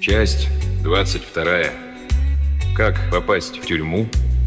Часть 22. Как попасть в тюрьму?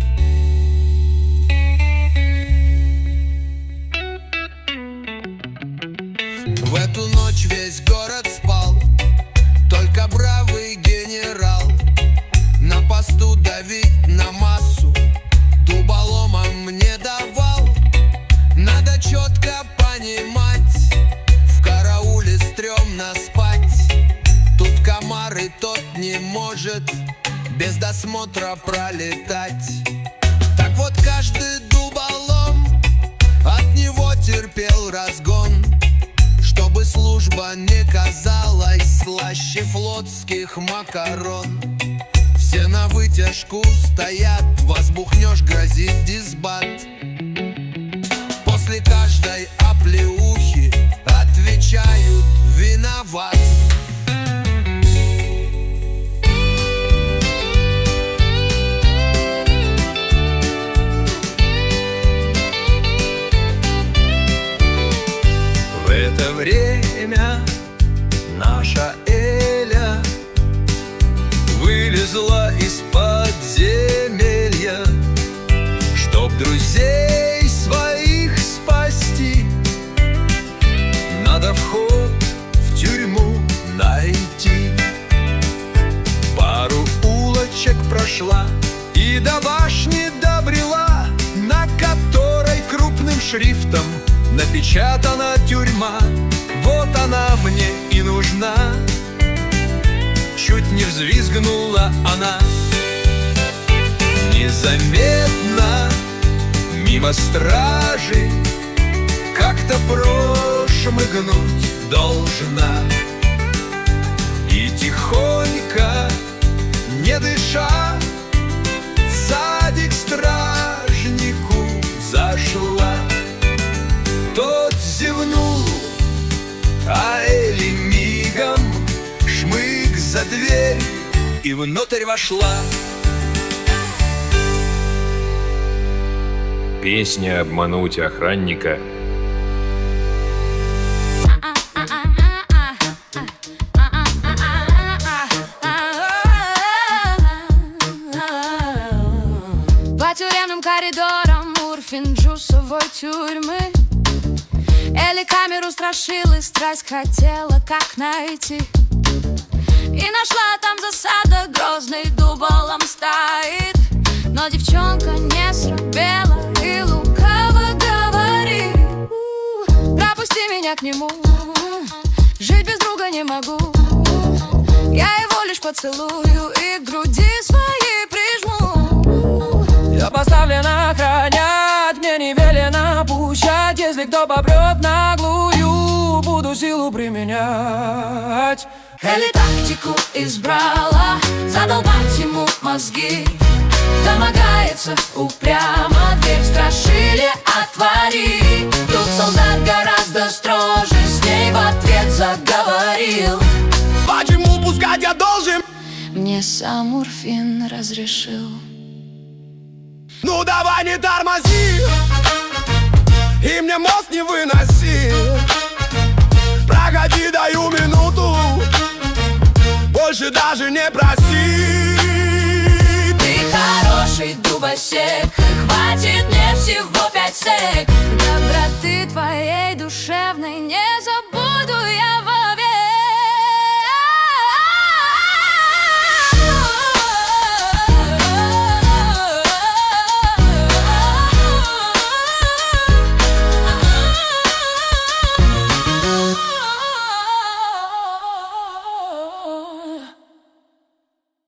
В эту ночь весь город спал, только бравый генерал на посту давить на массу дуболомом не давал. Надо четко понимать, в карауле стрёмно спать. Тут комар и тот не может без досмотра пролетать. Так вот каждый дуболом от него терпел разгон, чтобы служба не казалась слаще флотских макарон. Все на вытяжку стоят, возбухнешь, грозит дисбат. После каждой оплеухи отвечают: виноват. В это время наша Эля вылезла из подземелья, чтоб друзей своих спасти. Надо вход в тюрьму найти. Пару улочек прошла и до башни добрела, на которой крупным шрифтом напечатана тюрьма. Вот она мне и нужна. Чуть не взвизгнула она. Незаметно мимо стражи как-то прошмыгнуть должна. И тихонько, не дыша, в садик стражнику зашла. Тот зевнул, а Эли мигом шмык за дверь и внутрь вошла. Песня «Обмануть охранника». По тюремным коридорам Урфин-Джусовой тюрьмы Эли камеру страшила, страсть хотела как найти. И нашла там засада, грозный дуболом стоит. Но девчонка не срабела и лукаво говорит: пропусти меня к нему, жить без друга не могу. Я его лишь поцелую и к груди своей прижму. Я поставлен охранять, мне не велено пущать. Если кто попрет наглую, буду силу применять. Эли тактику избрала, задолбать ему мозги. Домогается упрямо, дверь в страшиле отвори. Тут солдат гораздо строже с ней в ответ заговорил: Почему пускать я должен? мне сам Урфин разрешил. Ну давай не тормози и мне мозг не выноси. Проходи, даю минуту, больше даже не проси. Ты хороший дубосек, хватит мне всего 5 сек. Доброты твоей душевной не забудь.